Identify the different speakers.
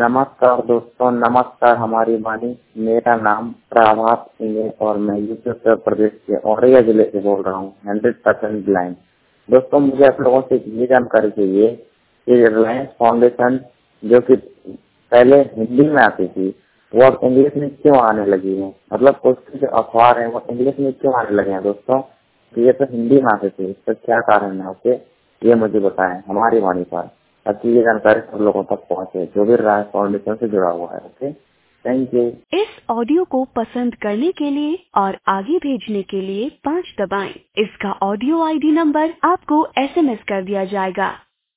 Speaker 1: नमस्कार दोस्तों, नमस्कार हमारी वाणी। मेरा नाम प्रभात सिंह है और मैं यूपी उत्तर प्रदेश के औरैया जिले से बोल रहा हूँ। 100% ब्लाइंड। दोस्तों, मुझे आप लोगों से ये जानकारी चाहिए कि रिलायंस फाउंडेशन जो कि पहले हिंदी में आती थी वो अब इंग्लिश में क्यों आने लगी है। मतलब उसके जो अखबार है वो इंग्लिश में क्यों आने लगे हैं दोस्तों। ये तो हिंदी में आते थे, इसका क्या कारण है ओके, ये मुझे बताएं हमारी वाणी पर, ताकि ये जानकारी सब लोगों तक पहुंचे जो भी राय फाउंडेशन से जुड़ा हुआ है। Okay, thank you.
Speaker 2: इस ऑडियो को पसंद करने के लिए और आगे भेजने के लिए 5 दबाएं। इसका ऑडियो आईडी नंबर आपको SMS कर दिया जाएगा।